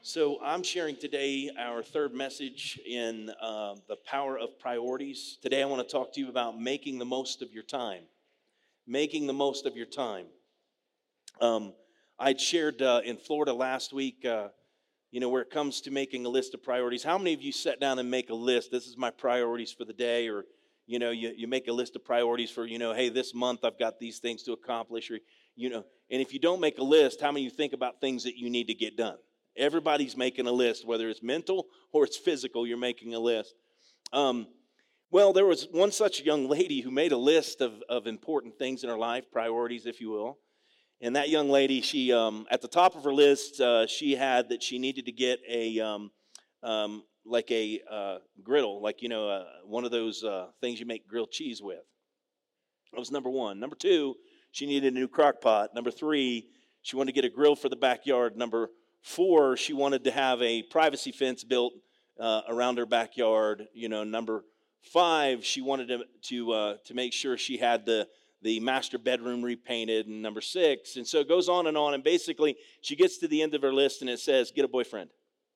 So I'm sharing today our third message in the power of priorities. Today I want to talk to you about making the most of your time. Making the most of your time. I'd shared in Florida last week, where it comes to making a list of priorities. How many of you sat down and make a list? This is my priorities for the day, or you make a list of priorities for hey, this month I've got these things to accomplish, or And if you don't make a list, how many of you think about things that you need to get done? Everybody's making a list, whether it's mental or it's physical, you're making a list. Well, there was one such young lady who made a list of important things in her life, priorities, if you will. And that young lady, she at the top of her list, she had that she needed to get a griddle, one of those things you make grilled cheese with. That was number one. Number two, she needed a new crock pot. Number three, she wanted to get a grill for the backyard. Number four, she wanted to have a privacy fence built around her backyard. Number five, she wanted to make sure she had the master bedroom repainted. And number six, and so it goes on. And basically, she gets to the end of her list and it says, get a boyfriend.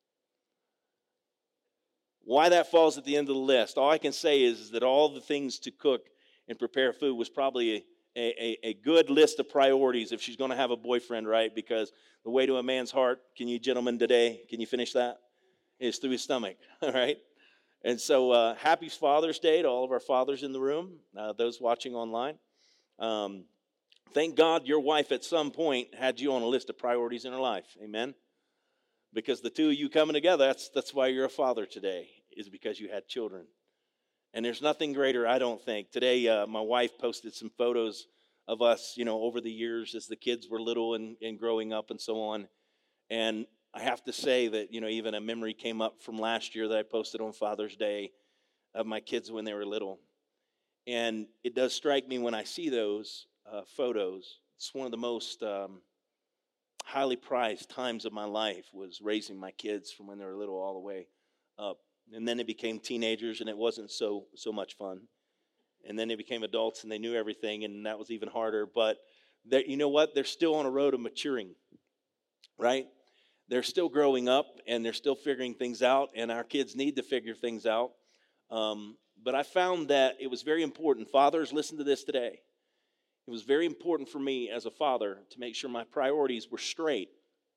Why that falls at the end of the list, all I can say is that all the things to cook and prepare food was probably a good list of priorities if she's going to have a boyfriend, right? Because the way to a man's heart, can you gentlemen today, can you finish that? Is through his stomach, all right? And so happy Father's Day to all of our fathers in the room, those watching online. Thank God your wife at some point had you on a list of priorities in her life, amen? Because the two of you coming together, that's why you're a father today, is because you had children. And there's nothing greater, I don't think. Today, my wife posted some photos of us, over the years as the kids were little and growing up and so on. And I have to say that, even a memory came up from last year that I posted on Father's Day of my kids when they were little. And it does strike me when I see those photos. It's one of the most highly prized times of my life was raising my kids from when they were little all the way up. And then they became teenagers, and it wasn't so much fun. And then they became adults, and they knew everything, and that was even harder. But you know what? They're still on a road of maturing, right? They're still growing up, and they're still figuring things out, and our kids need to figure things out. But I found that it was very important. Fathers, listen to this today. It was very important for me as a father to make sure my priorities were straight.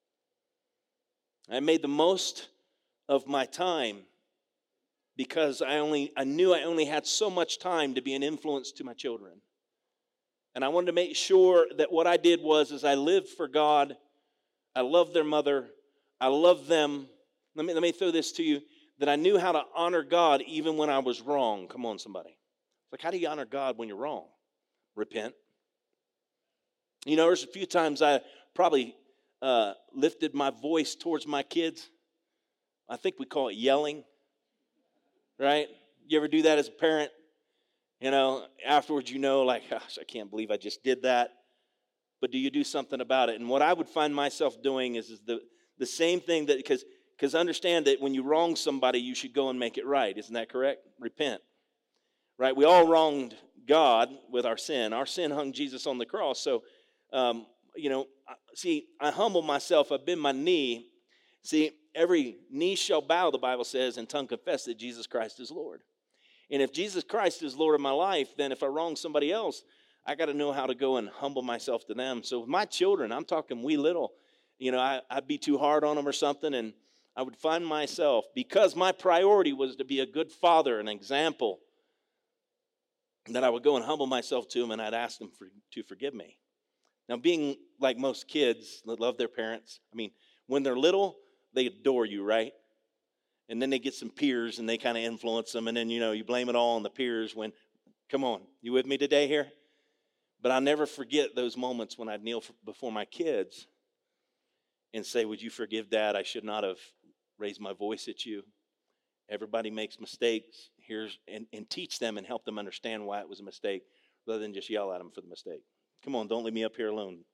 I made the most of my time because I knew I only had so much time to be an influence to my children. And I wanted to make sure that what I did was I lived for God. I loved their mother. I loved them. Let me throw this to you, that I knew how to honor God even when I was wrong. Come on, somebody. It's like, how do you honor God when you're wrong? Repent. There's a few times I probably lifted my voice towards my kids. I think we call it yelling. Right? You ever do that as a parent? Afterwards, like, gosh, I can't believe I just did that. But do you do something about it? And what I would find myself doing is the same thing, that because understand that when you wrong somebody, you should go and make it right. Isn't that correct? Repent. Right? We all wronged God with our sin. Our sin hung Jesus on the cross. So, I humble myself. I bend my knee. See, every knee shall bow, the Bible says, and tongue confess that Jesus Christ is Lord. And if Jesus Christ is Lord of my life, then if I wrong somebody else, I got to know how to go and humble myself to them. So with my children, I'm talking wee little, I'd be too hard on them or something, and I would find myself, because my priority was to be a good father, an example, that I would go and humble myself to them, and I'd ask them to forgive me. Now, being like most kids that love their parents, when they're little, they adore you, right? And then they get some peers and they kind of influence them. And then, you blame it all on the peers when, come on, you with me today here? But I'll never forget those moments when I'd kneel before my kids and say, would you forgive Dad? I should not have raised my voice at you. Everybody makes mistakes. And teach them and help them understand why it was a mistake rather than just yell at them for the mistake. Come on, don't leave me up here alone.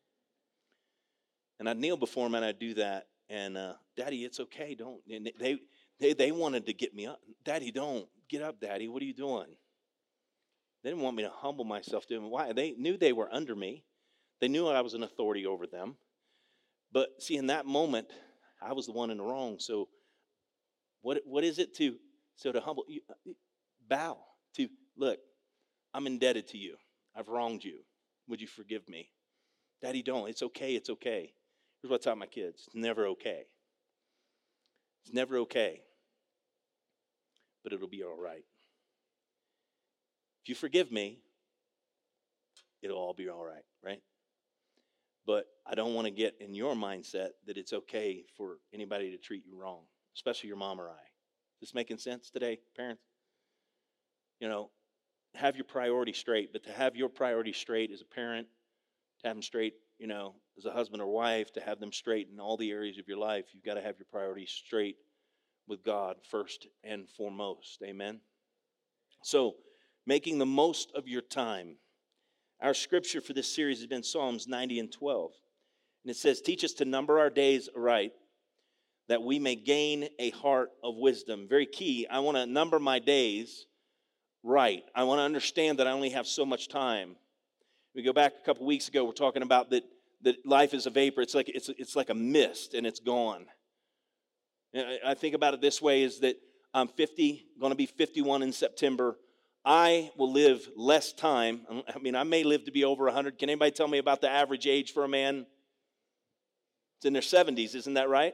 And I'd kneel before them and I'd do that. And, Daddy, it's okay, don't. And they wanted to get me up. Daddy, don't. Get up, Daddy. What are you doing? They didn't want me to humble myself to them. Why? They knew they were under me. They knew I was an authority over them. But see, in that moment, I was the one in the wrong. So what is it to humble you, bow to, look, I'm indebted to you. I've wronged you. Would you forgive me? Daddy, don't. It's okay. It's okay. Here's what I tell my kids. It's never okay. It's never okay. But it'll be all right. If you forgive me, it'll all be all right, right? But I don't want to get in your mindset that it's okay for anybody to treat you wrong, especially your mom or I. Is this making sense today, parents? You know, have your priorities straight, but to have your priorities straight as a parent, to have them straight, you know, as a husband or wife, to have them straight in all the areas of your life, you've got to have your priorities straight with God first and foremost. Amen? So, making the most of your time. Our scripture for this series has been Psalms 90 and 12. And it says, teach us to number our days aright, that we may gain a heart of wisdom. Very key. I want to number my days right. I want to understand that I only have so much time. We go back a couple weeks ago, we're talking about that life is a vapor. It's like a mist, and it's gone. And I think about it this way, is that I'm 50, going to be 51 in September. I will live less time. I mean, I may live to be over 100. Can anybody tell me about the average age for a man? It's in their 70s, isn't that right?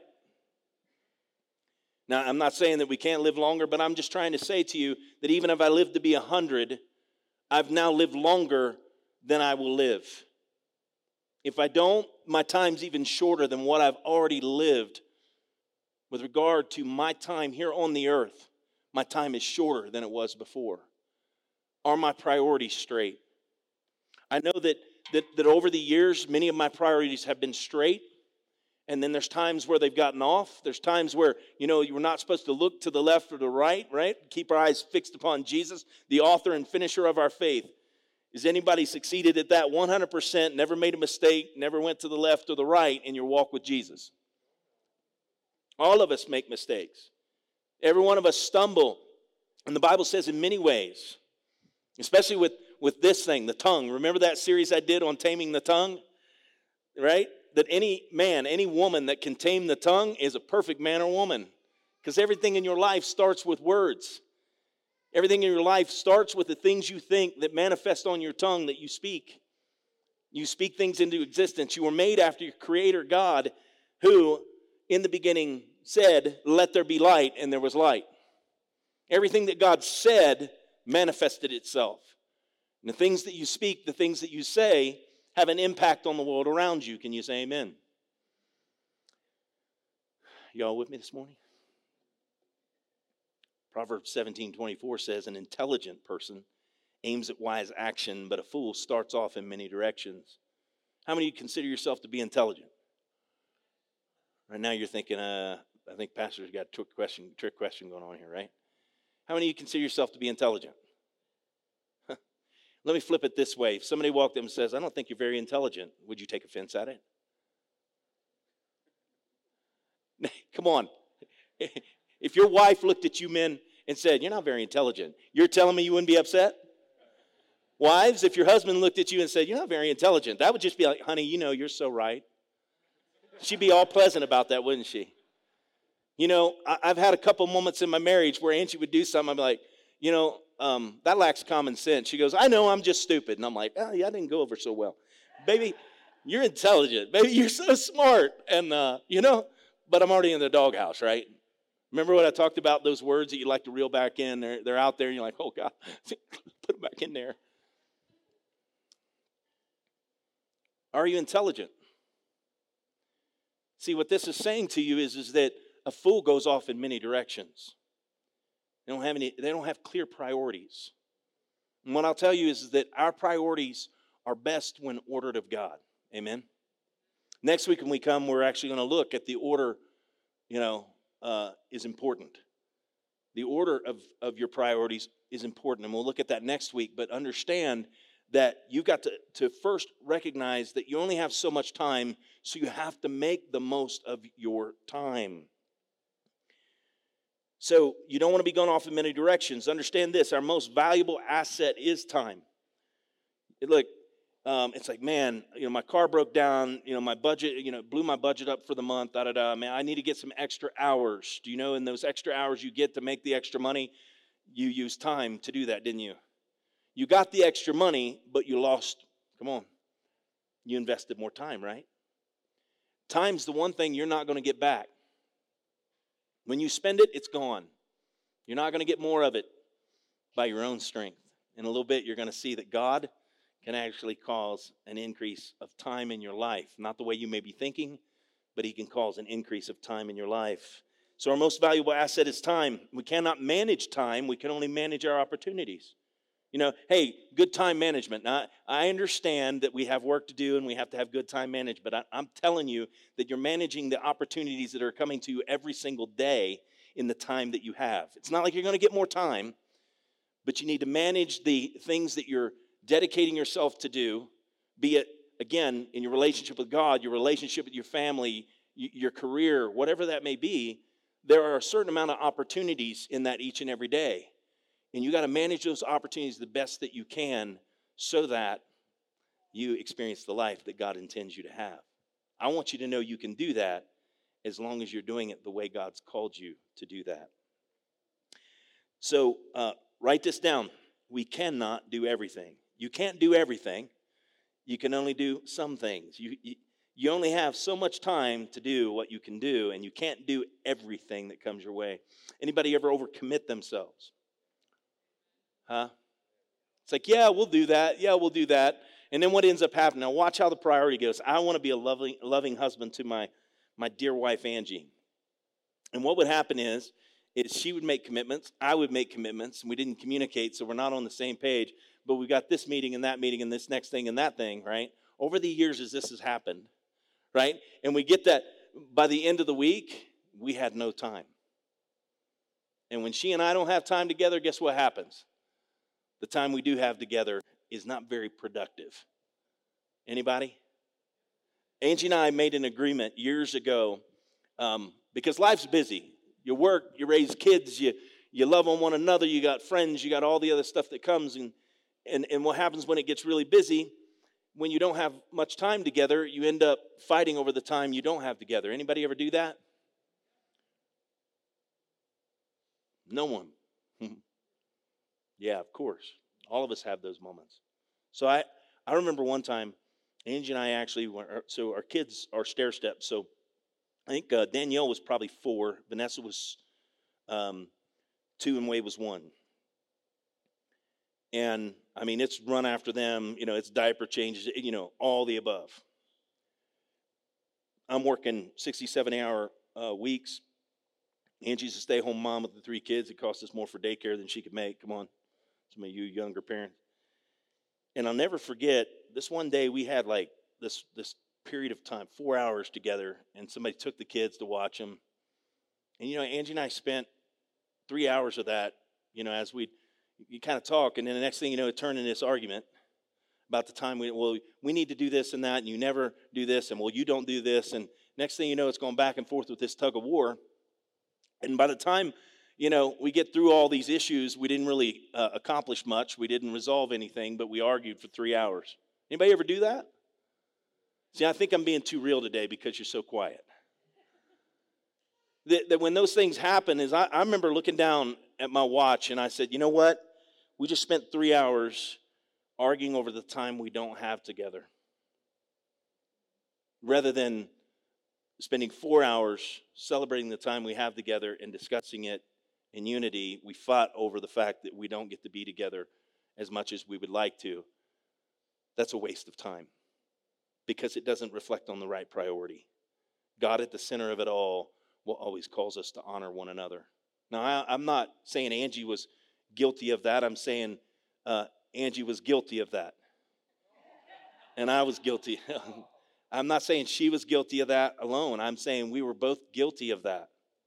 Now, I'm not saying that we can't live longer, but I'm just trying to say to you that even if I live to be 100, I've now lived longer than I will live. If I don't, my time's even shorter than what I've already lived. With regard to my time here on the earth, my time is shorter than it was before. Are my priorities straight? I know that over the years, many of my priorities have been straight. And then there's times where they've gotten off. There's times where, you know, you're not supposed to look to the left or the right? Keep our eyes fixed upon Jesus, the author and finisher of our faith. Has anybody succeeded at that 100%, never made a mistake, never went to the left or the right in your walk with Jesus? All of us make mistakes. Every one of us stumble. And the Bible says in many ways, especially with this thing, the tongue. Remember that series I did on taming the tongue? Right? That any man, any woman that can tame the tongue is a perfect man or woman. Because everything in your life starts with words. Everything in your life starts with the things you think that manifest on your tongue that you speak. You speak things into existence. You were made after your Creator God, who in the beginning said, let there be light, and there was light. Everything that God said manifested itself. And the things that you speak, the things that you say, have an impact on the world around you. Can you say amen? Y'all with me this morning? Proverbs 17:24 says, an intelligent person aims at wise action, but a fool starts off in many directions. How many of you consider yourself to be intelligent? Right now you're thinking, I think Pastor's got a trick question going on here, right? How many of you consider yourself to be intelligent? Let me flip it this way. If somebody walked up and says, I don't think you're very intelligent, would you take offense at it? Come on. If your wife looked at you men and said, you're not very intelligent, you're telling me you wouldn't be upset? Wives, if your husband looked at you and said, you're not very intelligent, that would just be like, honey, you know, you're so right. She'd be all pleasant about that, wouldn't she? You know, I've had a couple moments in my marriage where Angie would do something, I'm like, you know, that lacks common sense. She goes, I know, I'm just stupid. And I'm like, oh, yeah, I didn't go over so well. Baby, you're intelligent. Baby, you're so smart. And, you know, but I'm already in the doghouse, right? Remember what I talked about, those words that you like to reel back in? They're out there, and you're like, oh, God, put them back in there. Are you intelligent? See, what this is saying to you is that a fool goes off in many directions. They don't have clear priorities. And what I'll tell you is that our priorities are best when ordered of God. Amen? Next week when we come, we're actually going to look at the order, is important. The order of your priorities is important, and we'll look at that next week. But understand that you've got to first recognize that you only have so much time, so you have to make the most of your time. So you don't want to be going off in many directions. Understand this, our most valuable asset is time. Look, it's like, man, my car broke down, my budget, blew my budget up for the month, man, I need to get some extra hours. Do you know, in those extra hours you get to make the extra money, you use time to do that, didn't you? You got the extra money, but you lost, come on, you invested more time, right? Time's the one thing you're not going to get back. When you spend it, it's gone. You're not going to get more of it by your own strength. In a little bit, you're going to see that God can actually cause an increase of time in your life. Not the way you may be thinking, but he can cause an increase of time in your life. So our most valuable asset is time. We cannot manage time. We can only manage our opportunities. Hey, good time management. Now, I understand that we have work to do and we have to have good time management, but I'm telling you that you're managing the opportunities that are coming to you every single day in the time that you have. It's not like you're going to get more time, but you need to manage the things that you're dedicating yourself to do, be it, again, in your relationship with God, your relationship with your family, your career, whatever that may be. There are a certain amount of opportunities in that each and every day. And you got to manage those opportunities the best that you can so that you experience the life that God intends you to have. I want you to know you can do that as long as you're doing it the way God's called you to do that. So write this down. We cannot do everything. You can't do everything. You can only do some things. You only have so much time to do what you can do, and you can't do everything that comes your way. Anybody ever overcommit themselves? Huh? It's like, yeah, we'll do that. Yeah, we'll do that. And then what ends up happening? Now watch how the priority goes. I want to be a loving husband to my dear wife, Angie. And what would happen is she would make commitments. I would make commitments. And we didn't communicate, so we're not on the same page. But we've got this meeting and that meeting and this next thing and that thing, right? Over the years as this has happened, right? And we get that by the end of the week, we had no time. And when she and I don't have time together, guess what happens? The time we do have together is not very productive. Anybody? Angie and I made an agreement years ago because life's busy. You work, you raise kids, you love on one another, you got friends, you got all the other stuff that comes. And what happens when it gets really busy, when you don't have much time together, you end up fighting over the time you don't have together. Anybody ever do that? No one. Yeah, of course. All of us have those moments. So I remember one time, Angie and I actually were, so our kids are stair-stepped. So I think Danielle was probably 4, Vanessa was 2, and Wade was 1. And, I mean, it's run after them, it's diaper changes, all the above. I'm working 60, 70-hour weeks. Angie's a stay-home mom with the 3 kids. It costs us more for daycare than she could make. Come on, some of you younger parents. And I'll never forget, this one day we had like this period of time, 4 hours together, and somebody took the kids to watch them. And, Angie and I spent 3 hours of that, as you kind of talk, and then the next thing you know, it turned into this argument about the time we need to do this and that, and you never do this, and you don't do this, and next thing you know, it's going back and forth with this tug of war. And by the time, we get through all these issues, we didn't really accomplish much. We didn't resolve anything, but we argued for 3 hours. Anybody ever do that? See, I think I'm being too real today because you're so quiet. That when those things happen, I remember looking down at my watch and I said, you know what? We just spent 3 hours arguing over the time we don't have together. Rather than spending 4 hours celebrating the time we have together and discussing it in unity, we fought over the fact that we don't get to be together as much as we would like to. That's a waste of time because it doesn't reflect on the right priority. God at the center of it all will always calls us to honor one another. Now, I'm not saying Angie was guilty of that. I'm saying Angie was guilty of that. And I was guilty. I'm not saying she was guilty of that alone. I'm saying we were both guilty of that.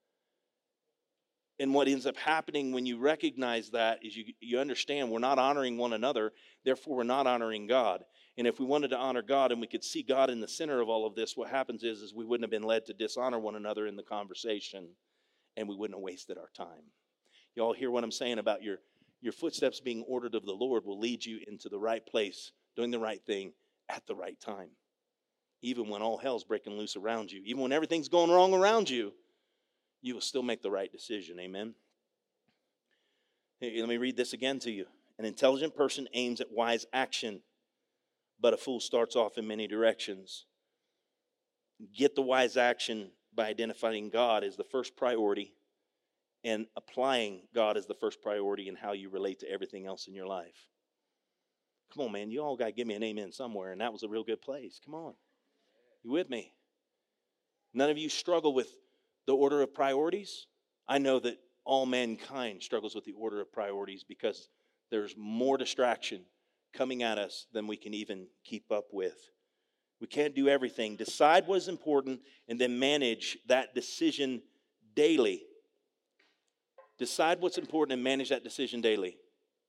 And what ends up happening when you recognize that is you understand we're not honoring one another, therefore we're not honoring God. And if we wanted to honor God and we could see God in the center of all of this, what happens is we wouldn't have been led to dishonor one another in the conversation, and we wouldn't have wasted our time. You all hear what I'm saying about your footsteps being ordered of the Lord will lead you into the right place, doing the right thing, at the right time. Even when all hell's breaking loose around you, even when everything's going wrong around you, you will still make the right decision. Amen? Hey, let me read this again to you. An intelligent person aims at wise action, but a fool starts off in many directions. Get the wise action by identifying God as the first priority and applying God as the first priority in how you relate to everything else in your life. Come on, man. You all got to give me an amen somewhere, and that was a real good place. Come on. You with me? None of you struggle with the order of priorities? I know that all mankind struggles with the order of priorities because there's more distraction coming at us than we can even keep up with. We can't do everything. Decide what is important and then manage that decision daily. Decide what's important and manage that decision daily.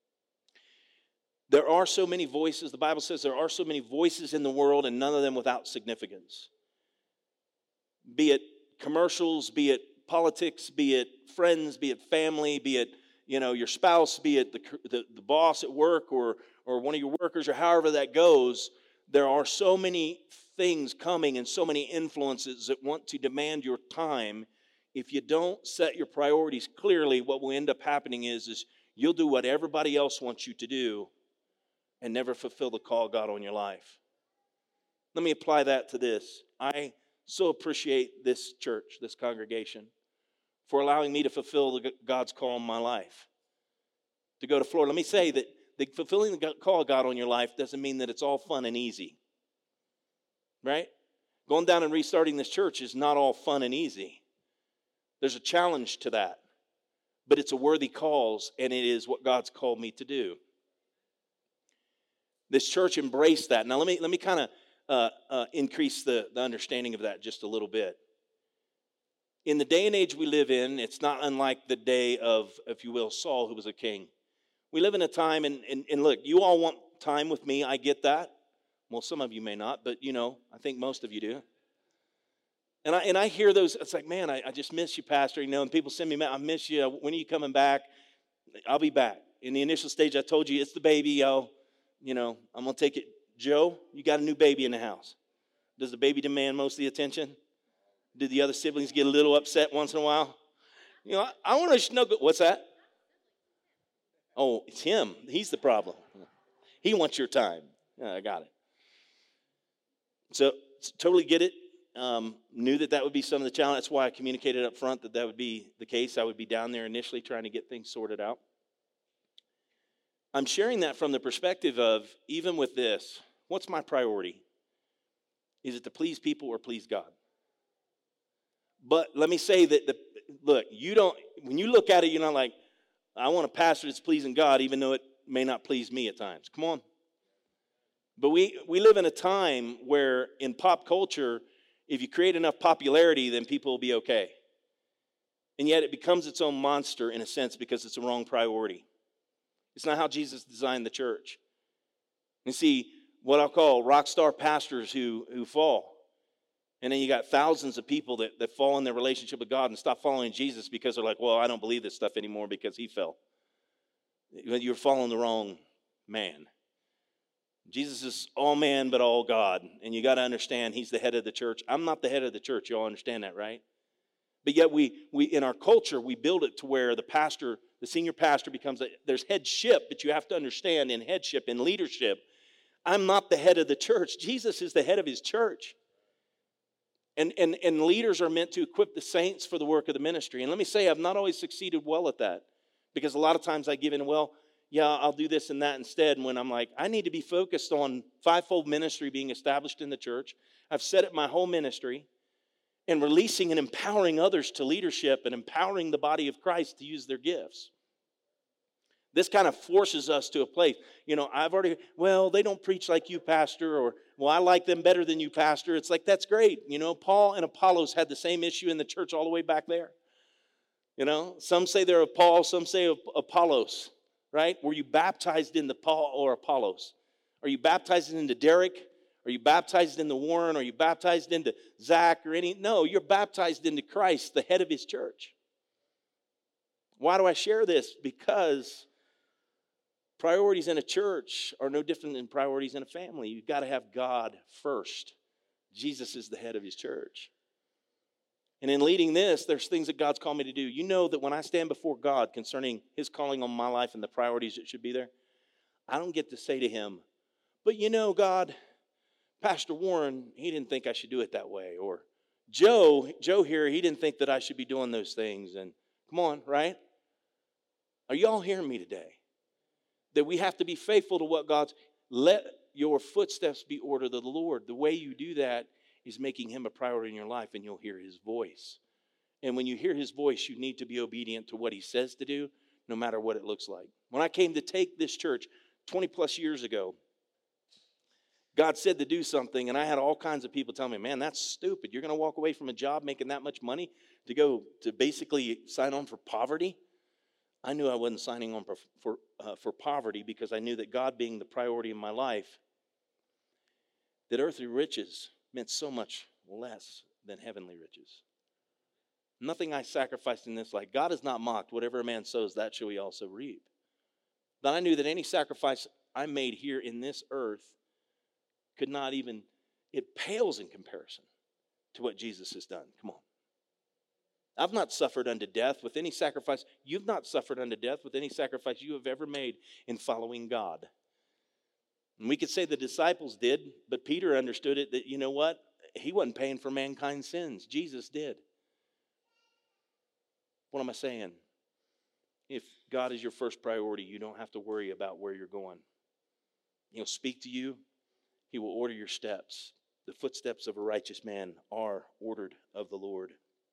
There are so many voices. The Bible says there are so many voices in the world and none of them without significance. Be it commercials, be it politics, be it friends, be it family, be it your spouse, be it the boss at work or one of your workers or however that goes. There are so many things coming and so many influences that want to demand your time. If you don't set your priorities clearly, what will end up happening is you'll do what everybody else wants you to do and never fulfill the call of God on your life. Let me apply that to this. I so appreciate this church, this congregation, for allowing me to fulfill God's call on my life. To go to Florida. Let me say that fulfilling the call of God on your life doesn't mean that it's all fun and easy. Right? Going down and restarting this church is not all fun and easy. There's a challenge to that. But it's a worthy cause, and it is what God's called me to do. This church embraced that. Now let me kind of increase the understanding of that just a little bit. In the day and age we live in, it's not unlike the day of, if you will, Saul, who was a king. We live in a time, and look, you all want time with me. I get that. Well, some of you may not, but I think most of you do. And I hear those. It's like, man, I just miss you, Pastor. And people send me, I miss you. When are you coming back? I'll be back. In the initial stage, I told you it's the baby. I'm gonna take it. Joe, you got a new baby in the house. Does the baby demand most of the attention? Did the other siblings get a little upset once in a while? I want to know. What's that? Oh, it's him. He's the problem. He wants your time. Yeah, I got it. So totally get it. Knew that would be some of the challenge. That's why I communicated up front that would be the case. I would be down there initially trying to get things sorted out. I'm sharing that from the perspective of, even with this, what's my priority? Is it to please people or please God? But let me say that, look, when you look at it, you're not like, I want a pastor that's pleasing God, even though it may not please me at times. Come on. But we live in a time where in pop culture, if you create enough popularity, then people will be okay. And yet it becomes its own monster in a sense because it's the wrong priority. It's not how Jesus designed the church. You see, what I'll call rock star pastors who fall. And then you got thousands of people that fall in their relationship with God and stop following Jesus because they're like, well, I don't believe this stuff anymore because he fell. You're following the wrong man. Jesus is all man but all God. And you got to understand he's the head of the church. I'm not the head of the church. You all understand that, right? But yet we in our culture, we build it to where the senior pastor becomes, there's headship, but you have to understand in headship, in leadership, I'm not the head of the church. Jesus is the head of his church. And leaders are meant to equip the saints for the work of the ministry. And let me say, I've not always succeeded well at that. Because a lot of times I give in, well, yeah, I'll do this and that instead. When I'm like, I need to be focused on fivefold ministry being established in the church. I've set up my whole ministry. And releasing and empowering others to leadership and empowering the body of Christ to use their gifts. This kind of forces us to a place. They don't preach like you, Pastor, or, well, I like them better than you, Pastor. It's like, that's great. Paul and Apollos had the same issue in the church all the way back there. Some say they're of Paul, some say of Apollos, right? Were you baptized into Paul or Apollos? Are you baptized into Derek? Are you baptized into Warren? Are you baptized into Zach or any? No, you're baptized into Christ, the head of his church. Why do I share this? Because Priorities in a church are no different than priorities in a family. You've got to have God first. Jesus is the head of his church. And in leading this, there's things that God's called me to do. You know that when I stand before God concerning his calling on my life and the priorities that should be there, I don't get to say to him, but you know, God, Pastor Warren, he didn't think I should do it that way. Or Joe here, he didn't think that I should be doing those things. And come on, right? Are y'all hearing me today? That we have to be faithful to what God's, let your footsteps be ordered of the Lord. The way you do that is making him a priority in your life, and you'll hear his voice. And when you hear his voice, you need to be obedient to what he says to do, no matter what it looks like. When I came to take this church 20 plus years ago, God said to do something, and I had all kinds of people tell me, man, that's stupid. You're going to walk away from a job making that much money to go to basically sign on for poverty? I knew I wasn't signing on for poverty, because I knew that God being the priority in my life, that earthly riches meant so much less than heavenly riches. Nothing I sacrificed in this life. God is not mocked. Whatever a man sows, that shall he also reap. But I knew that any sacrifice I made here in this earth could not even, it pales in comparison to what Jesus has done. Come on. I've not suffered unto death with any sacrifice. You've not suffered unto death with any sacrifice you have ever made in following God. And we could say the disciples did, but Peter understood it that, you know what? He wasn't paying for mankind's sins. Jesus did. What am I saying? If God is your first priority, you don't have to worry about where you're going. He'll speak to you. He will order your steps. The footsteps of a righteous man are ordered of the Lord.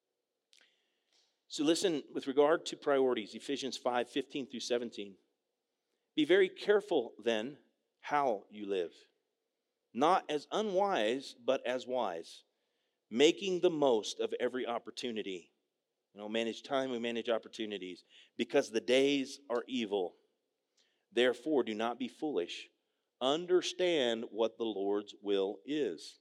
So listen, with regard to priorities, Ephesians 5:15 through 17. Be very careful then how you live, not as unwise, but as wise, making the most of every opportunity. Manage time, we manage opportunities, because the days are evil. Therefore, do not be foolish. Understand what the Lord's will is.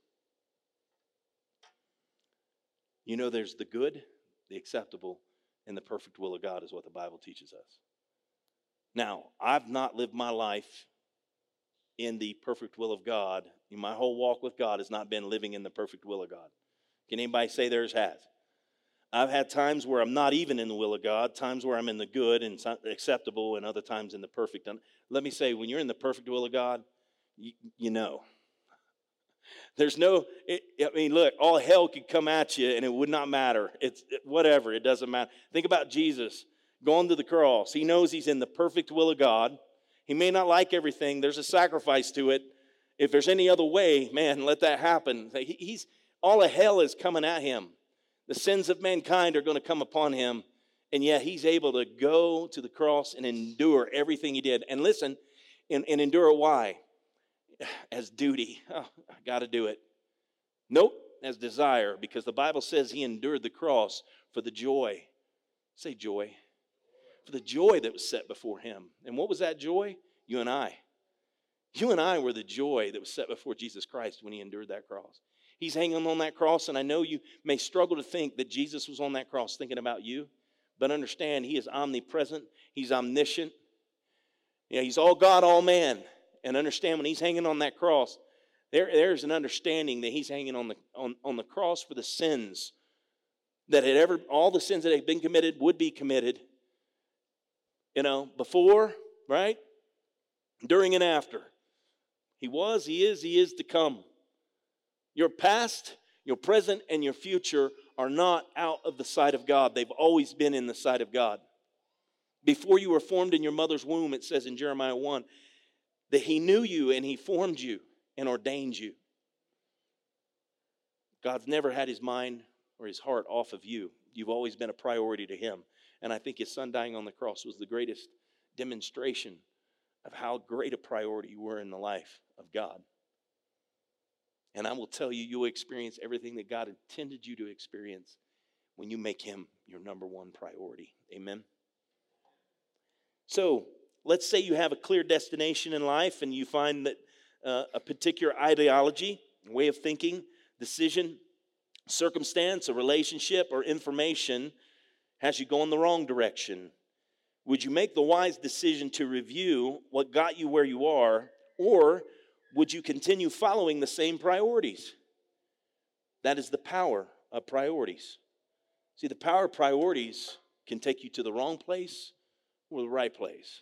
There's the good, the acceptable, and the perfect will of God is what the Bible teaches us. Now, I've not lived my life in the perfect will of God. My whole walk with God has not been living in the perfect will of God. Can anybody say theirs has? I've had times where I'm not even in the will of God, times where I'm in the good and acceptable, and other times in the perfect. Let me say, when you're in the perfect will of God, you know. There's no, look, all hell could come at you and it would not matter. Whatever, it doesn't matter. Think about Jesus going to the cross. He knows he's in the perfect will of God. He may not like everything. There's a sacrifice to it. If there's any other way, man, let that happen. All of hell is coming at him. The sins of mankind are going to come upon him. And yet he's able to go to the cross and endure everything he did. And listen, and endure it why? As duty. Oh, I got to do it. Nope, as desire, because the Bible says he endured the cross for the joy. Say joy. For the joy that was set before him. And what was that joy? You and I. You and I were the joy that was set before Jesus Christ when he endured that cross. He's hanging on that cross, and I know you may struggle to think that Jesus was on that cross thinking about you, but understand he is omnipresent. He's omniscient. He's all God, all man. And understand when he's hanging on that cross, there's an understanding that he's hanging on the cross for the sins that all the sins that had been committed would be committed. Before, right? During and after. He was, he is to come. Your past, your present, and your future are not out of the sight of God. They've always been in the sight of God. Before you were formed in your mother's womb, it says in Jeremiah 1, that he knew you and he formed you and ordained you. God's never had his mind or his heart off of you. You've always been a priority to him. And I think his son dying on the cross was the greatest demonstration of how great a priority you were in the life of God. And I will tell you, you'll experience everything that God intended you to experience when you make him your number one priority. Amen? So, let's say you have a clear destination in life and you find that a particular ideology, way of thinking, decision, circumstance, a relationship, or information has you going the wrong direction. Would you make the wise decision to review what got you where you are, or would you continue following the same priorities? That is the power of priorities. See, the power of priorities can take you to the wrong place or the right place.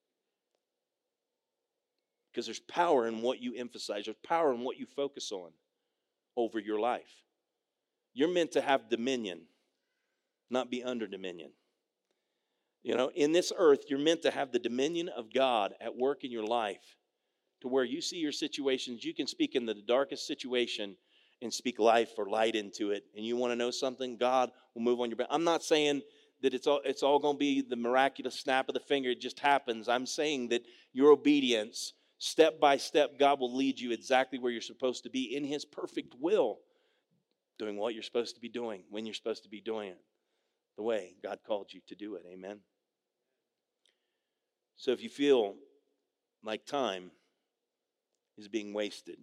Because there's power in what you emphasize. There's power in what you focus on over your life. You're meant to have dominion, not be under dominion. You know, in this earth, you're meant to have the dominion of God at work in your life, to where you see your situations, you can speak in the darkest situation and speak life or light into it. And you want to know something? God will move on your back. I'm not saying that it's all going to be the miraculous snap of the finger. It just happens. I'm saying that your obedience, step by step, God will lead you exactly where you're supposed to be in His perfect will, doing what you're supposed to be doing, when you're supposed to be doing it, the way God called you to do it. Amen. So if you feel like time is being wasted,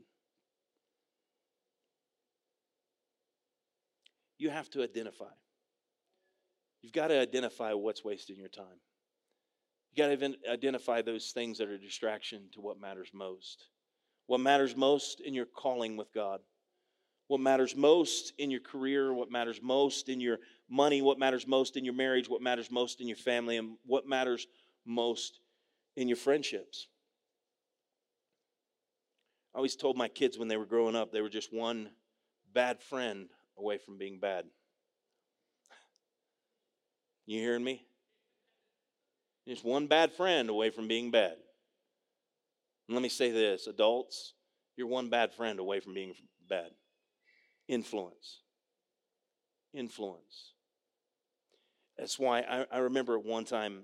you have to identify. You've got to identify what's wasting your time. You've got to identify those things that are a distraction to what matters most. What matters most in your calling with God. What matters most in your career. What matters most in your money. What matters most in your marriage. What matters most in your family. And what matters most in your friendships. I always told my kids when they were growing up, they were just one bad friend away from being bad. You hearing me? Just one bad friend away from being bad. And let me say this, adults, you're one bad friend away from being bad. Influence. That's why I remember one time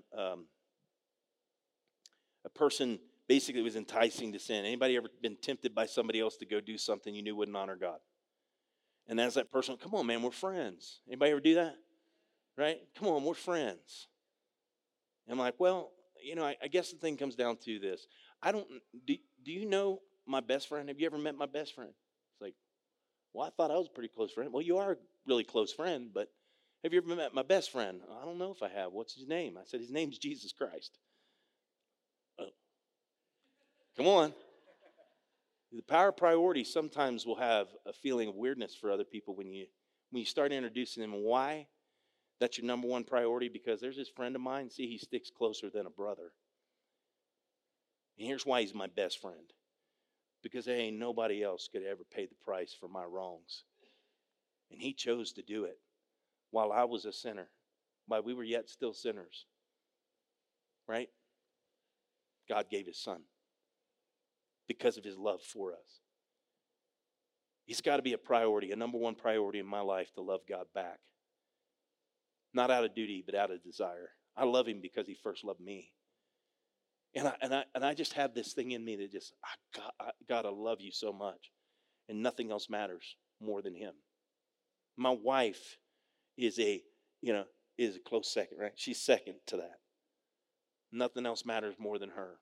a person basically was enticing to sin. Anybody ever been tempted by somebody else to go do something you knew wouldn't honor God? And as that person, come on, man, we're friends. Anybody ever do that? Right? Come on, we're friends. And I'm like, well, you know, I guess the thing comes down to this. Do you know my best friend? Have you ever met my best friend? It's like, well, I thought I was a pretty close friend. Well, you are a really close friend, but have you ever met my best friend? I don't know if I have. What's his name? I said, his name's Jesus Christ. Oh, come on. The power of priority sometimes will have a feeling of weirdness for other people when you start introducing them. Why? That's your number one priority, because there's this friend of mine, see, he sticks closer than a brother. And here's why he's my best friend. Because there ain't nobody else could ever pay the price for my wrongs. And he chose to do it while I was a sinner, while we were yet still sinners. Right? God gave his son because of his love for us. It's got to be a priority, a number one priority in my life, to love God back. Not out of duty, but out of desire. I love him because he first loved me. And I just have this thing in me that just, God, I love you so much. And nothing else matters more than him. My wife is a close second, right? She's second to that. Nothing else matters more than her.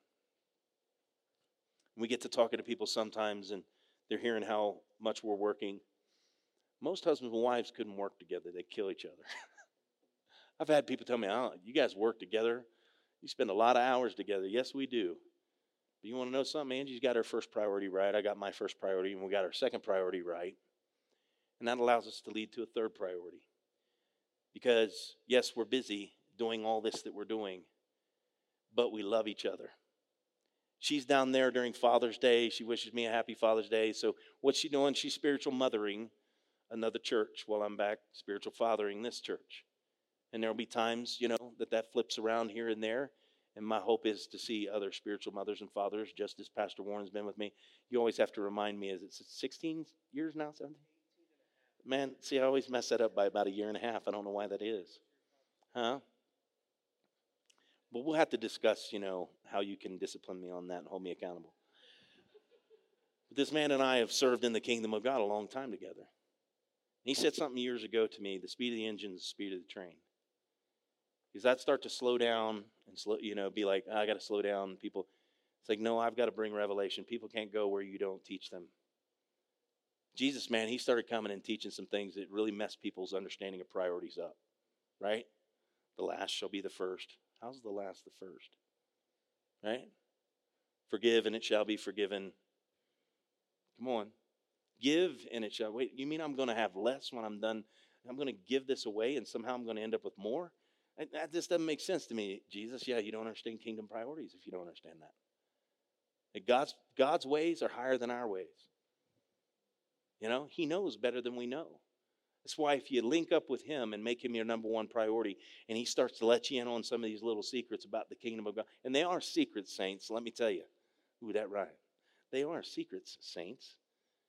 We get to talking to people sometimes, and they're hearing how much we're working. Most husbands and wives couldn't work together. They kill each other. I've had people tell me, oh, you guys work together. You spend a lot of hours together. Yes, we do. But you want to know something? Angie's got her first priority right. I got my first priority, and we got our second priority right. And that allows us to lead to a third priority. Because, yes, we're busy doing all this that we're doing, but we love each other. She's down there during Father's Day. She wishes me a happy Father's Day. So what's she doing? She's spiritual mothering another church while I'm back spiritual fathering this church. And there will be times, that flips around here and there. And my hope is to see other spiritual mothers and fathers, just as Pastor Warren's been with me. You always have to remind me, is it 16 years now, 17? Man, see, I always mess that up by about a year and a half. I don't know why that is. Huh? But we'll have to discuss, how you can discipline me on that and hold me accountable. But this man and I have served in the kingdom of God a long time together. And he said something years ago to me, the speed of the engine is the speed of the train. Because I'd start to slow down and be like, I got to slow down. People, it's like, no, I've got to bring revelation. People can't go where you don't teach them. Jesus, man, he started coming and teaching some things that really messed people's understanding of priorities up, right? The last shall be the first. How's the last the first? Right? Forgive and it shall be forgiven. Come on. Give and it shall. Wait, you mean I'm going to have less when I'm done? I'm going to give this away and somehow I'm going to end up with more? That just doesn't make sense to me, Jesus. Yeah, you don't understand kingdom priorities if you don't understand that. God's ways are higher than our ways. You know, he knows better than we know. That's why if you link up with him and make him your number one priority, and he starts to let you in on some of these little secrets about the kingdom of God, and they are secrets, saints, let me tell you. Ooh, that right. They are secrets, saints.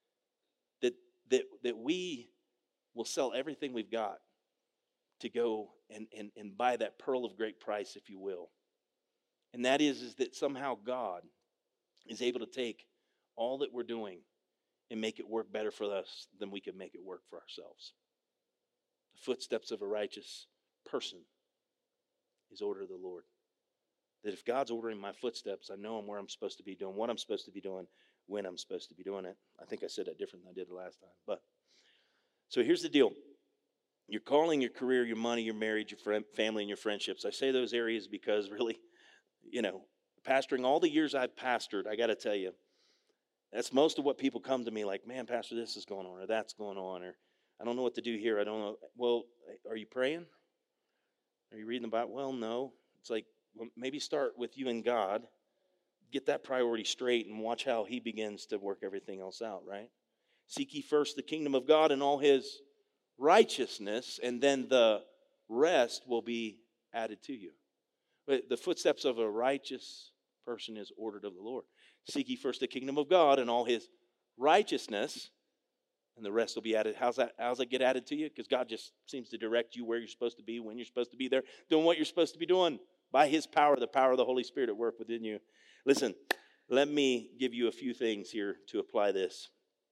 That we will sell everything we've got to go and buy that pearl of great price, if you will. And that is that somehow God is able to take all that we're doing and make it work better for us than we could make it work for ourselves. The footsteps of a righteous person is order of the Lord. That if God's ordering my footsteps, I know where I'm supposed to be doing, what I'm supposed to be doing, when I'm supposed to be doing it. I think I said that different than I did the last time. But so here's the deal. Your calling, your career, your money, your marriage, your family, and your friendships. I say those areas because really, pastoring all the years I've pastored, I got to tell you, that's most of what people come to me like, man, Pastor, this is going on, or that's going on, or I don't know what to do here. I don't know. Well, are you praying? Are you reading the Bible? Well, no. It's like, well, maybe start with you and God. Get that priority straight and watch how he begins to work everything else out, right? Seek ye first the kingdom of God and all his righteousness, and then the rest will be added to you. But the footsteps of a righteous person is ordered of the Lord. Seek ye first the kingdom of God and all his righteousness, and the rest will be added. How's that get added to you? Because God just seems to direct you where you're supposed to be, when you're supposed to be there, doing what you're supposed to be doing by his power, the power of the Holy Spirit at work within you. Listen, let me give you a few things here to apply this.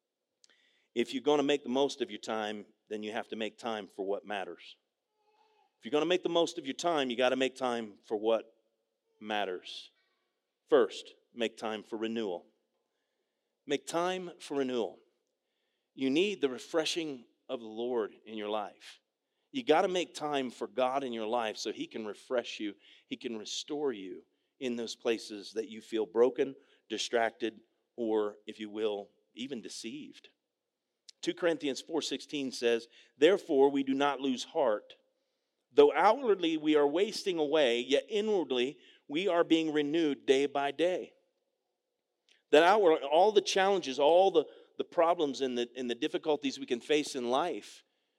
If you're going to make the most of your time, then you have to make time for what matters. If you're going to make the most of your time, you got to make time for what matters. First, make time for renewal. Make time for renewal. You need the refreshing of the Lord in your life. You got to make time for God in your life so he can refresh you. He can restore you in those places that you feel broken, distracted, or, if you will, even deceived. 2 Corinthians 4:16 says, therefore we do not lose heart. Though outwardly we are wasting away, yet inwardly we are being renewed day by day. That outward, all the challenges, all the problems and the difficulties we can face in life,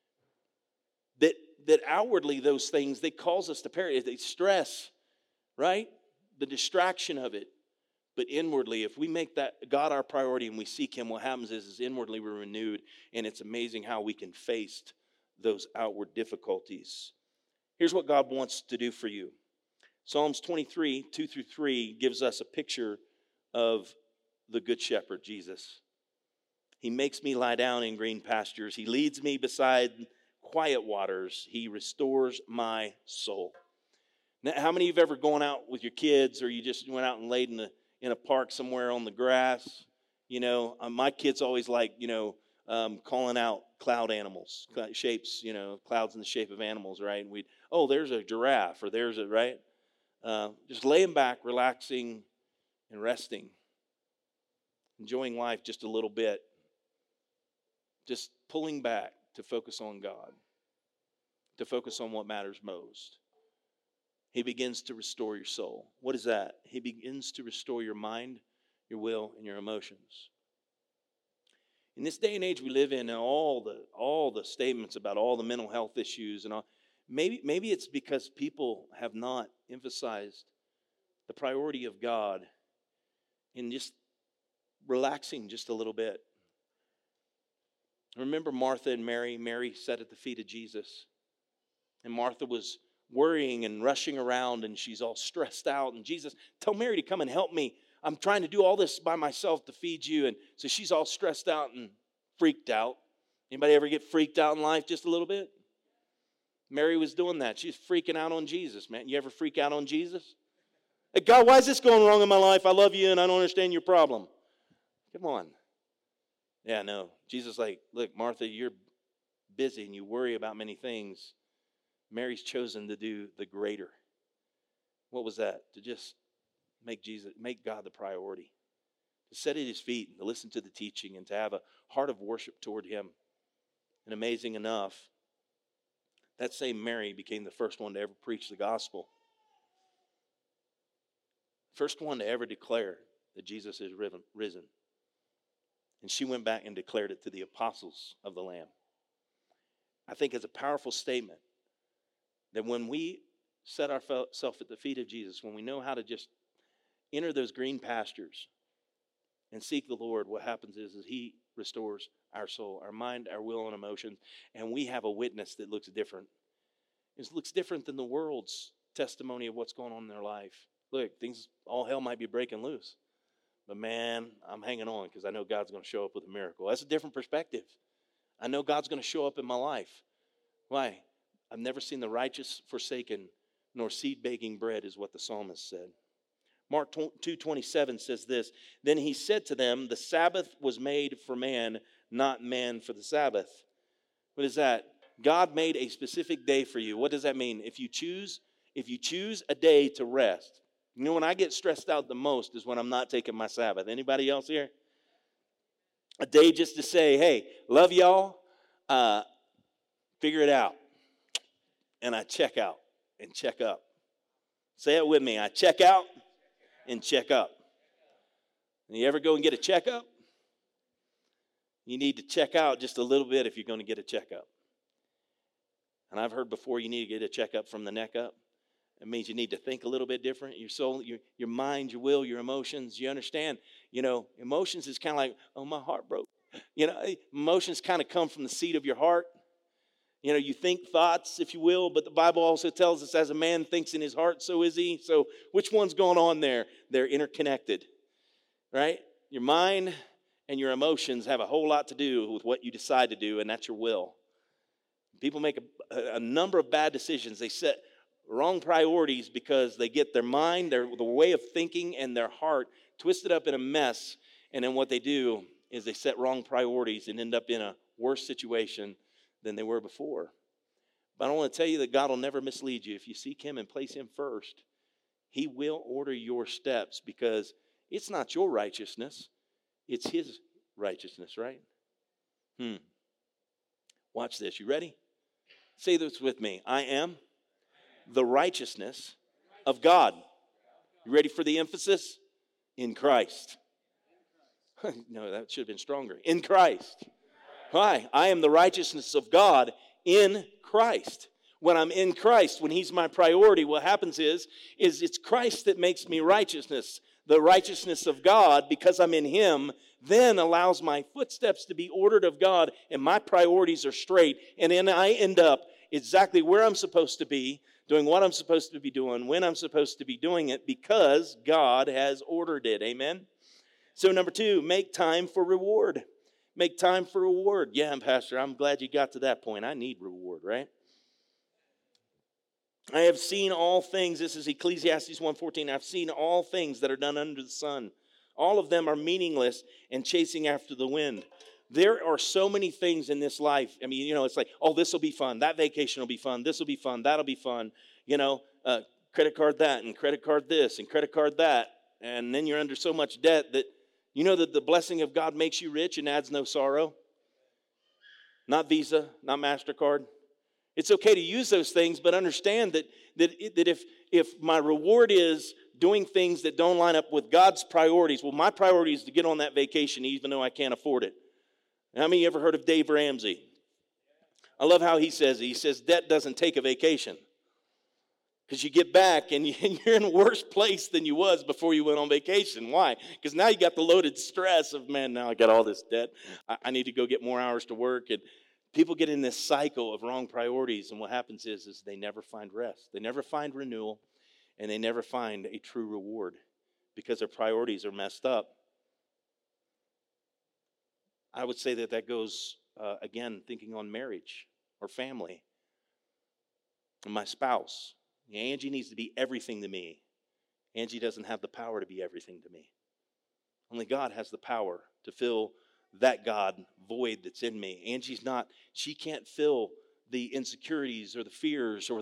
that outwardly those things, they cause us to perish. They stress, right? The distraction of it. But inwardly, if we make that God our priority and we seek him, what happens is inwardly we're renewed, and it's amazing how we can face those outward difficulties. Here's what God wants to do for you. Psalms 23, 2-3 gives us a picture of the Good Shepherd, Jesus. He makes me lie down in green pastures. He leads me beside quiet waters. He restores my soul. Now, how many of you have ever gone out with your kids, or you just went out and laid in a park somewhere on the grass? My kids always like, calling out cloud animals, shapes, clouds in the shape of animals, right? And there's a giraffe, or there's a, right? Just laying back, relaxing, and resting. Enjoying life just a little bit. Just pulling back to focus on God. To focus on what matters most. He begins to restore your soul. What is that? He begins to restore your mind, your will, and your emotions. In this day and age we live in, and all the statements about all the mental health issues and all, maybe it's because people have not emphasized the priority of God in just relaxing just a little bit. Remember Martha and Mary? Mary sat at the feet of Jesus. And Martha was worrying and rushing around, and she's all stressed out. And Jesus, tell Mary to come and help me. I'm trying to do all this by myself to feed you. And so she's all stressed out and freaked out. Anybody ever get freaked out in life just a little bit? Mary was doing that. She's freaking out on Jesus, man. You ever freak out on Jesus? Hey, God, why is this going wrong in my life? I love you and I don't understand your problem. Come on. Yeah, no. Jesus like, look, Martha, you're busy and you worry about many things. Mary's chosen to do the greater. What was that? To just make God the priority. To sit at his feet and to listen to the teaching and to have a heart of worship toward him. And amazing enough, that same Mary became the first one to ever preach the gospel. First one to ever declare that Jesus is risen. And she went back and declared it to the apostles of the Lamb. I think it's a powerful statement that when we set ourselves at the feet of Jesus, when we know how to just enter those green pastures and seek the Lord, what happens is he restores our soul, our mind, our will, and emotions, and we have a witness that looks different. It looks different than the world's testimony of what's going on in their life. Look, all hell might be breaking loose, but man, I'm hanging on because I know God's going to show up with a miracle. That's a different perspective. I know God's going to show up in my life. Why? I've never seen the righteous forsaken, nor seed begging bread, is what the psalmist said. Mark 2:27 says this, "Then he said to them, the Sabbath was made for man, not man for the Sabbath." What is that? God made a specific day for you. What does that mean? If you choose a day to rest. You know, when I get stressed out the most is when I'm not taking my Sabbath. Anybody else here? A day just to say, hey, love y'all, figure it out. And I check out and check up. Say it with me. I check out and check up. And you ever go and get a checkup? You need to check out just a little bit if you're going to get a checkup. And I've heard before you need to get a checkup from the neck up. It means you need to think a little bit different. Your soul, your mind, your will, your emotions. You understand, emotions is kind of like, oh, my heart broke. Emotions kind of come from the seat of your heart. You think thoughts, if you will, but the Bible also tells us as a man thinks in his heart, so is he. So which one's going on there? They're interconnected, right? Your mind and your emotions have a whole lot to do with what you decide to do, and that's your will. People make a number of bad decisions. They set wrong priorities because they get their mind, the way of thinking, and their heart twisted up in a mess. And then what they do is they set wrong priorities and end up in a worse situation than they were before. But I want to tell you that God will never mislead you. If you seek him and place him first, he will order your steps because it's not your righteousness. It's his righteousness, right? Watch this. You ready? Say this with me. I am the righteousness of God. You ready for the emphasis? In Christ. No, that should have been stronger. In Christ. Why? I am the righteousness of God in Christ. When I'm in Christ, when he's my priority, what happens is it's Christ that makes me righteousness. The righteousness of God, because I'm in him, then allows my footsteps to be ordered of God, and my priorities are straight, and then I end up exactly where I'm supposed to be, doing what I'm supposed to be doing, when I'm supposed to be doing it, because God has ordered it. Amen? So number 2, make time for reward. Make time for reward. Yeah, Pastor, I'm glad you got to that point. I need reward, right? I have seen all things. This is Ecclesiastes 1:14. I've seen all things that are done under the sun. All of them are meaningless and chasing after the wind. There are so many things in this life. I mean, it's like, oh, this will be fun. That vacation will be fun. This will be fun. That'll be fun. Credit card that and credit card this and credit card that. And then you're under so much debt that you know that the blessing of God makes you rich and adds no sorrow. Not Visa, not MasterCard. It's okay to use those things, but understand that if my reward is doing things that don't line up with God's priorities, well, my priority is to get on that vacation even though I can't afford it. How many of you ever heard of Dave Ramsey? I love how he says it. He says debt doesn't take a vacation. Because you get back and you're in a worse place than you was before you went on vacation. Why? Because now you got the loaded stress of, man, now I got all this debt. I need to go get more hours to work. And people get in this cycle of wrong priorities. And what happens is they never find rest. They never find renewal. And they never find a true reward because their priorities are messed up. I would say that goes, again, thinking on marriage or family and my spouse. Angie needs to be everything to me. Angie doesn't have the power to be everything to me. Only God has the power to fill that God void that's in me. She can't fill the insecurities or the fears or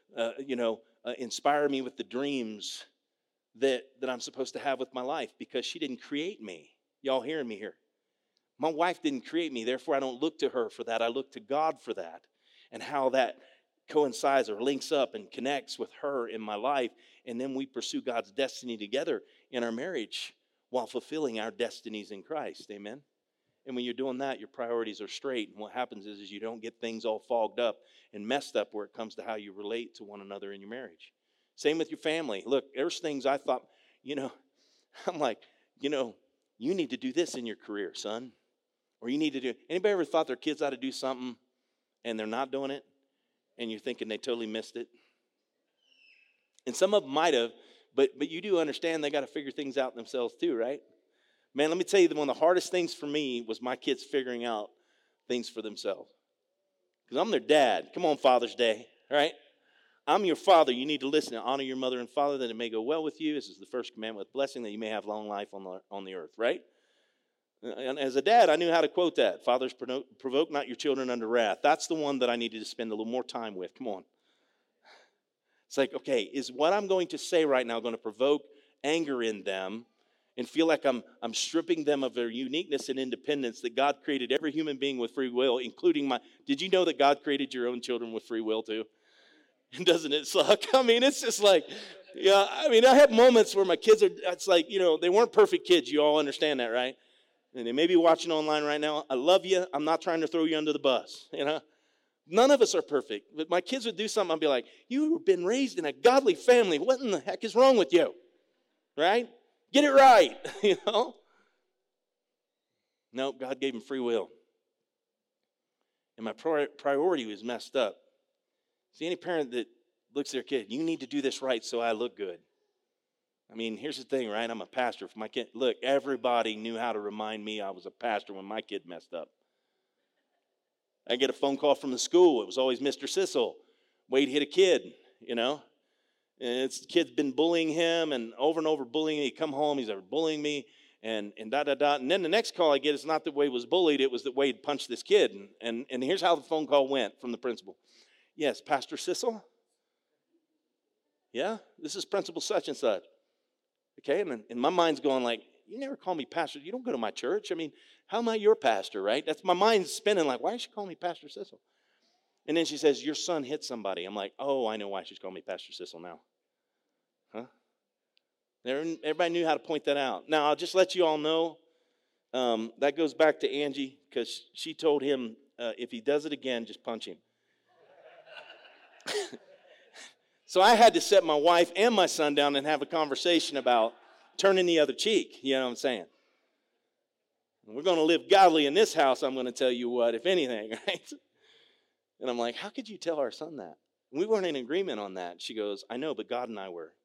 inspire me with the dreams that I'm supposed to have with my life, because she didn't create me. Y'all hearing me here? My wife didn't create me, therefore I don't look to her for that. I look to God for that, and how that coincides or links up and connects with her in my life, and then we pursue God's destiny together in our marriage while fulfilling our destinies in Christ. Amen? And when you're doing that, your priorities are straight, and what happens is you don't get things all fogged up and messed up where it comes to how you relate to one another in your marriage. Same with your family. Look, there's things I thought, I'm like, you need to do this in your career, son. Or you need to do, anybody ever thought their kids ought to do something and they're not doing it? And you're thinking they totally missed it? And some of them might have, but you do understand they got to figure things out themselves too, right? Man, let me tell you, one of the hardest things for me was my kids figuring out things for themselves. Because I'm their dad. Come on, Father's Day, right? I'm your father. You need to listen and honor your mother and father, that it may go well with you. This is the first commandment with blessing, that you may have long life on the earth, right? And as a dad, I knew how to quote that. Fathers, provoke not your children unto wrath. That's the one that I needed to spend a little more time with. Come on. It's like, okay, is what I'm going to say right now going to provoke anger in them and feel like I'm stripping them of their uniqueness and independence, that God created every human being with free will, including did you know that God created your own children with free will too? And doesn't it suck? I mean, it's just like, I have moments where my kids it's like, they weren't perfect kids. You all understand that, right? And they may be watching online right now. I love you. I'm not trying to throw you under the bus, None of us are perfect. But my kids would do something, I'd be like, you've been raised in a godly family. What in the heck is wrong with you? Right? Get it right, No, God gave them free will. And my priority was messed up. See, any parent that looks at their kid, you need to do this right so I look good. I mean, here's the thing, right? I'm a pastor. For my kid, look, everybody knew how to remind me I was a pastor when my kid messed up. I get a phone call from the school. It was always Mr. Sissel. Wade hit a kid, And the kid's been bullying him and over bullying me. He come home, he's bullying me, and da-da-da. And then the next call I get is not that Wade was bullied, it was that Wade punched this kid. And here's how the phone call went from the principal. Yes, Pastor Sissel? Yeah, this is Principal such and such. Okay, and my mind's going like, you never call me pastor. You don't go to my church. I mean, how am I your pastor, right? That's my mind's spinning like, why is she calling me Pastor Sissel? And then she says, your son hit somebody. I'm like, oh, I know why she's calling me Pastor Sissel now. Huh? Everybody knew how to point that out. Now, I'll just let you all know, that goes back to Angie, because she told him, if he does it again, just punch him. So I had to set my wife and my son down and have a conversation about turning the other cheek. You know what I'm saying? We're going to live godly in this house, I'm going to tell you what, if anything, right? And I'm like, how could you tell our son that? We weren't in agreement on that. She goes, I know, but God and I were.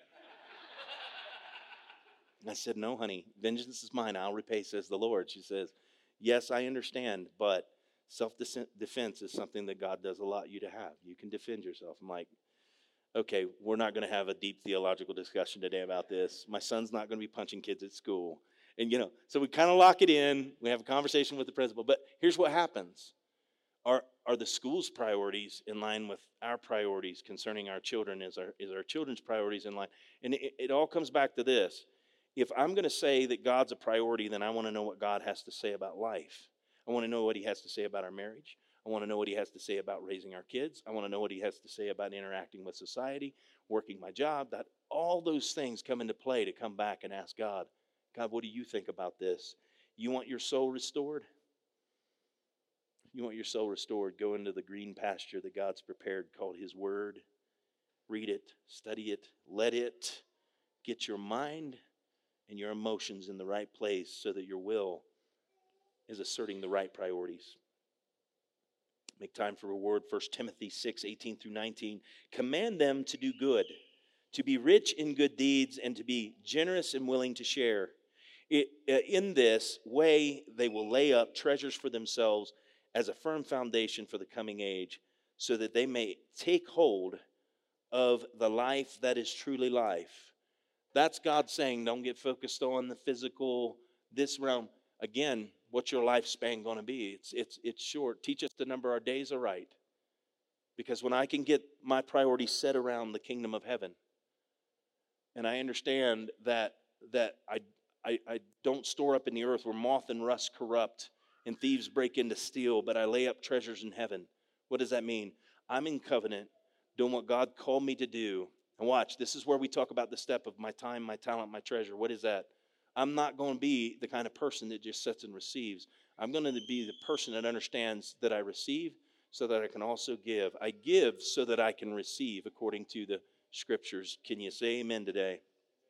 And I said, no, honey, vengeance is mine. I'll repay, says the Lord. She says, yes, I understand, but self-defense is something that God does allow you to have. You can defend yourself. I'm like, okay, we're not going to have a deep theological discussion today about this. My son's not going to be punching kids at school. And, so we kind of lock it in. We have a conversation with the principal. But here's what happens. Are the school's priorities in line with our priorities concerning our children? Is our children's priorities in line? And it all comes back to this. If I'm going to say that God's a priority, then I want to know what God has to say about life. I want to know what he has to say about our marriage. I want to know what he has to say about raising our kids. I want to know what he has to say about interacting with society, working my job. That all those things come into play to come back and ask God, God, what do you think about this? You want your soul restored? You want your soul restored? Go into the green pasture that God's prepared called his word. Read it, study it, let it get your mind and your emotions in the right place so that your will is asserting the right priorities. Make time for reward. 1 Timothy 6:18-19. Command them to do good, to be rich in good deeds, and to be generous and willing to share. In this way, they will lay up treasures for themselves as a firm foundation for the coming age, so that they may take hold of the life that is truly life. That's God saying, don't get focused on the physical, this realm. Again, what's your lifespan going to be? It's short. Teach us to number our days aright. Because when I can get my priorities set around the kingdom of heaven, and I understand that I don't store up in the earth where moth and rust corrupt and thieves break in to steal, but I lay up treasures in heaven. What does that mean? I'm in covenant, doing what God called me to do. And watch, this is where we talk about the step of my time, my talent, my treasure. What is that? I'm not going to be the kind of person that just sits and receives. I'm going to be the person that understands that I receive so that I can also give. I give so that I can receive, according to the scriptures. Can you say amen today?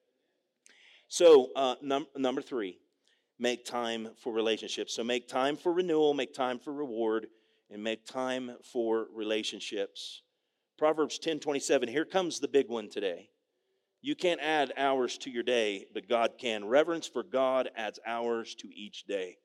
So, number 3, make time for relationships. So make time for renewal, make time for reward, and make time for relationships. Proverbs 10:27, here comes the big one today. You can't add hours to your day, but God can. Reverence for God adds hours to each day.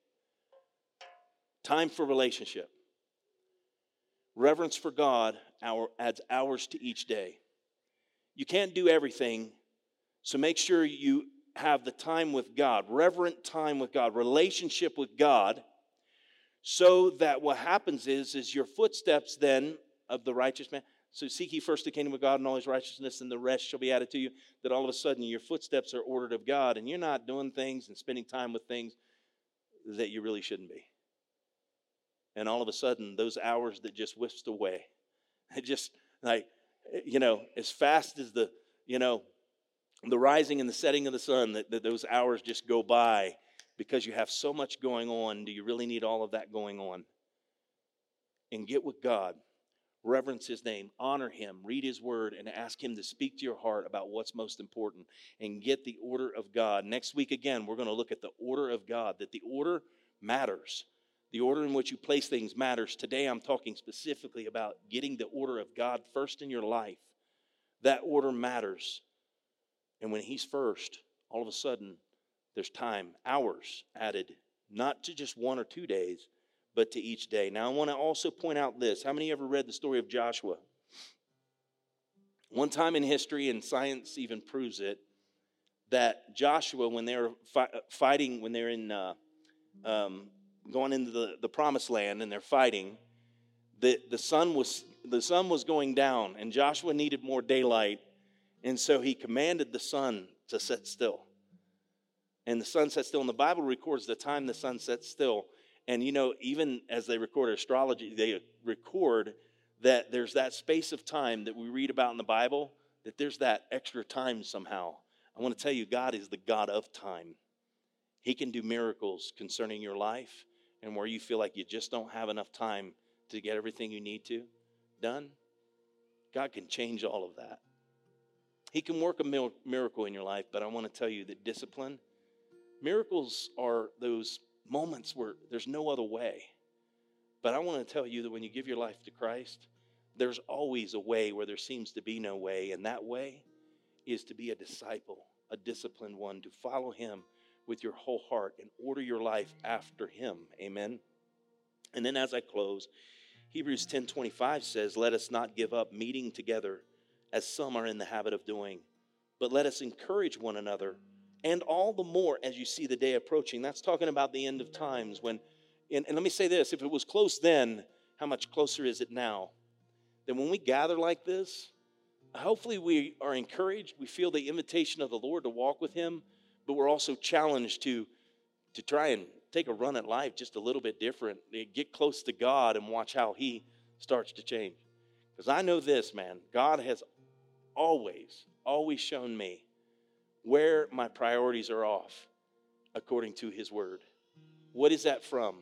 Time for relationship. Reverence for God adds hours to each day. You can't do everything, so make sure you have the time with God, reverent time with God, relationship with God, so that what happens is your footsteps then of the righteous man. So seek ye first the kingdom of God and all his righteousness, and the rest shall be added to you. That all of a sudden your footsteps are ordered of God, and you're not doing things and spending time with things that you really shouldn't be. And all of a sudden, those hours that just whisked away, it just like, as fast as the rising and the setting of the sun, that those hours just go by because you have so much going on. Do you really need all of that going on? And get with God. Reverence his name, honor him, read his word, and ask him to speak to your heart about what's most important, and get the order of God. Next week, again, we're going to look at the order of God, that the order matters. The order in which you place things matters. Today, I'm talking specifically about getting the order of God first in your life. That order matters. And when he's first, all of a sudden, there's time, hours added, not to just 1 or 2 days, but to each day. Now, I want to also point out this. How many ever read the story of Joshua? One time in history, and science even proves it, that Joshua, when they were fighting, when they're in going into the promised land and they're fighting, the sun was going down, and Joshua needed more daylight, and so he commanded the sun to set still. And the sun set still, and the Bible records the time the sun sets still. And even as they record astrology, they record that there's that space of time that we read about in the Bible, that there's that extra time somehow. I want to tell you, God is the God of time. He can do miracles concerning your life, and where you feel like you just don't have enough time to get everything you need to done, God can change all of that. He can work a miracle in your life, but I want to tell you that discipline, miracles are those moments where there's no other way. But I want to tell you that when you give your life to Christ, there's always a way where there seems to be no way. And that way is to be a disciple, a disciplined one, to follow him with your whole heart and order your life after him. Amen. And then as I close, Hebrews 10:25 says, let us not give up meeting together as some are in the habit of doing, but let us encourage one another, and all the more as you see the day approaching. That's talking about the end of times. And let me say this, if it was close then, how much closer is it now? Then when we gather like this, hopefully we are encouraged. We feel the invitation of the Lord to walk with him, but we're also challenged to try and take a run at life just a little bit different. Get close to God and watch how he starts to change. Because I know this, man, God has always shown me where my priorities are off according to his word. What is that from?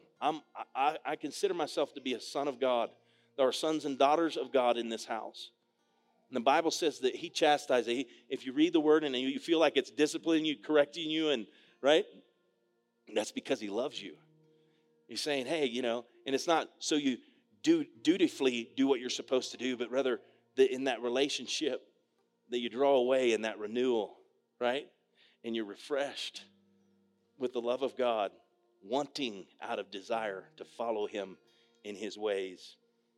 I consider myself to be a son of God. There are sons and daughters of God in this house. And the Bible says that he chastises. If you read the word and you feel like it's disciplining you, correcting you, and right, that's because he loves you. He's saying, hey, and it's not so you dutifully do what you're supposed to do, but rather that in that relationship that you draw away in that renewal, right? And you're refreshed with the love of God, wanting out of desire to follow him in his ways.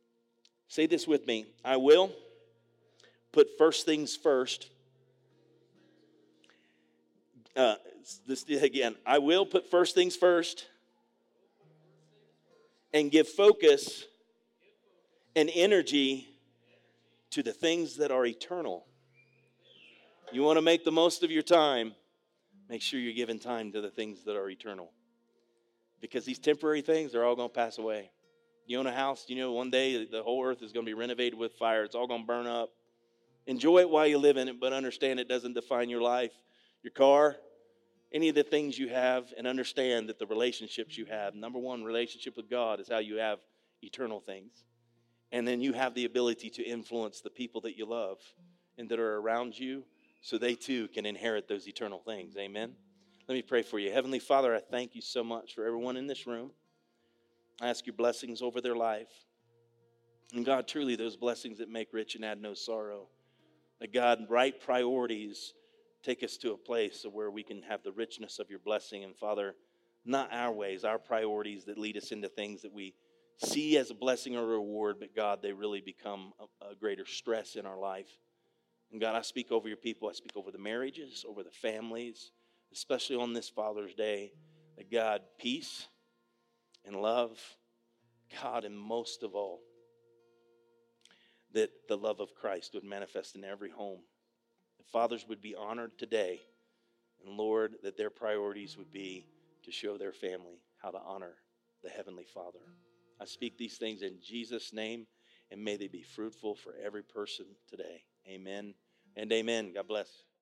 Say this with me. I will put first things first. This again. I will put first things first and give focus and energy to the things that are eternal. You want to make the most of your time, make sure you're giving time to the things that are eternal. Because these temporary things, they're all going to pass away. You own a house, you know one day the whole earth is going to be renovated with fire. It's all going to burn up. Enjoy it while you live in it, but understand it doesn't define your life, your car, any of the things you have, and understand that the relationships you have, number one, relationship with God is how you have eternal things. And then you have the ability to influence the people that you love and that are around you so they too can inherit those eternal things. Amen. Let me pray for you. Heavenly Father, I thank you so much for everyone in this room. I ask your blessings over their life. And God, truly those blessings that make rich and add no sorrow. That God, right priorities take us to a place of where we can have the richness of your blessing. And Father, not our ways, our priorities that lead us into things that we see as a blessing or a reward, but God, they really become a greater stress in our life. And God, I speak over your people. I speak over the marriages, over the families, especially on this Father's Day. That God, peace and love, God, and most of all, that the love of Christ would manifest in every home. The fathers would be honored today. And Lord, that their priorities would be to show their family how to honor the Heavenly Father. I speak these things in Jesus' name, and may they be fruitful for every person today. Amen and amen. God bless.